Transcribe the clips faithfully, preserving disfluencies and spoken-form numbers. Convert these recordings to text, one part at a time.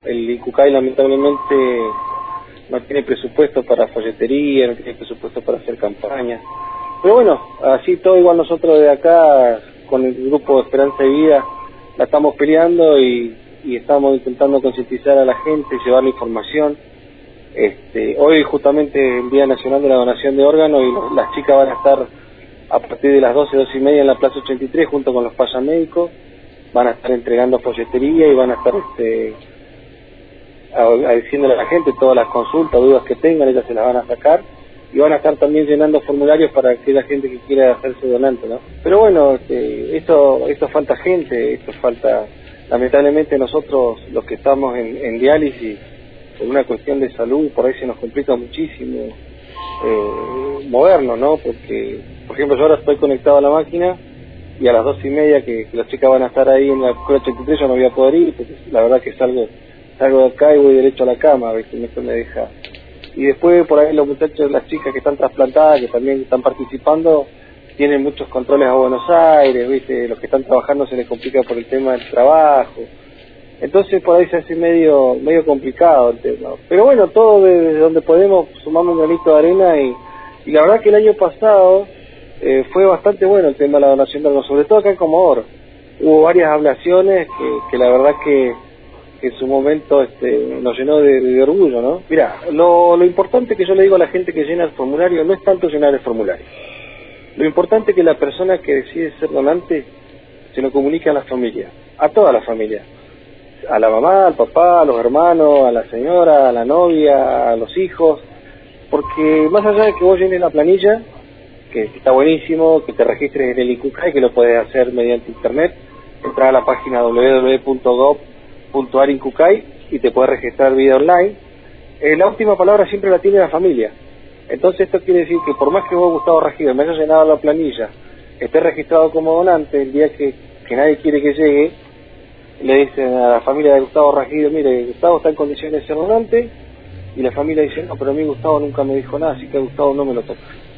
El INCUCAI lamentablemente no tiene presupuesto para folletería, no tiene presupuesto para hacer campañas. Pero bueno, así todo igual nosotros de acá, con el grupo Esperanza y Vida, la estamos peleando y, y estamos intentando concientizar a la gente, llevar la información. Este, hoy justamente el Día Nacional de la Donación de Órganos y las chicas van a estar a partir de las doce, doce y media en la Plaza ochenta y tres junto con los payamédicos, van a estar entregando folletería y van a estar este, a, a diciéndole a la gente todas las consultas, dudas que tengan, ellas se las van a sacar y van a estar también llenando formularios para aquella gente que quiera hacerse donante, ¿no? Pero bueno, este, esto, esto falta gente, esto falta, lamentablemente nosotros los que estamos en, en diálisis, por una cuestión de salud, por ahí se nos complica muchísimo eh, movernos, ¿no? Porque, por ejemplo, yo ahora estoy conectado a la máquina y a las dos y media que, que las chicas van a estar ahí en la escuela ochenta y tres yo no voy a poder ir, porque la verdad que salgo, salgo de acá y voy derecho a la cama, a ver si esto me deja. Y después por ahí los muchachos, las chicas que están trasplantadas, que también están participando, tienen muchos controles a Buenos Aires, ¿viste? Los que están trabajando se les complica por el tema del trabajo. Entonces por ahí se hace medio medio complicado el tema. Pero bueno, todo desde donde podemos sumamos un granito de arena y, y la verdad que el año pasado eh, fue bastante bueno el tema de la donación de órganos, sobre todo acá en Comodoro. Hubo varias ablaciones que, que la verdad que, que en su momento este, nos llenó de, de orgullo, ¿no? Mira, lo, lo importante que yo le digo a la gente que llena el formulario no es tanto llenar el formulario. Lo importante es que la persona que decide ser donante se lo comunique a la familia, a toda la familia. A la mamá, al papá, a los hermanos, a la señora, a la novia, a los hijos, porque más allá de que vos llenes la planilla, que está buenísimo, que te registres en el INCUCAI, que lo puedes hacer mediante internet, entrar a la página doble u doble u doble u punto gob punto ar INCUCAI y te puedes registrar vía online, eh, la última palabra siempre la tiene la familia. Entonces esto quiere decir que por más que vos, Gustavo Rajido, me hayas llenado la planilla, estés registrado como donante, el día que, que nadie quiere que llegue, le dicen a la familia de Gustavo Rajido, mire, Gustavo está en condiciones de ser donante, y la familia dice, no, pero a mí Gustavo nunca me dijo nada, así que a Gustavo no me lo toca.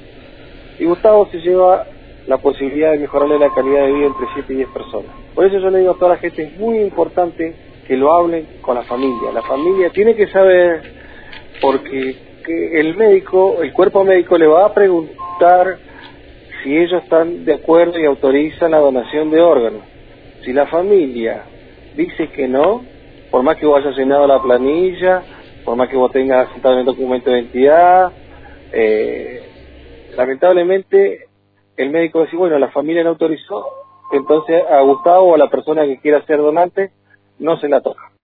Y Gustavo se lleva la posibilidad de mejorarle la calidad de vida entre siete y diez personas. Por eso yo le digo a toda la gente, es muy importante que lo hablen con la familia. La familia tiene que saber, porque que el médico, el cuerpo médico le va a preguntar si ellos están de acuerdo y autorizan la donación de órganos. Si la familia dice que no, por más que vos hayas llenado la planilla, por más que vos tengas sentado en el documento de identidad, eh, lamentablemente el médico dice, bueno, la familia no autorizó, entonces a Gustavo o a la persona que quiera ser donante no se la toca.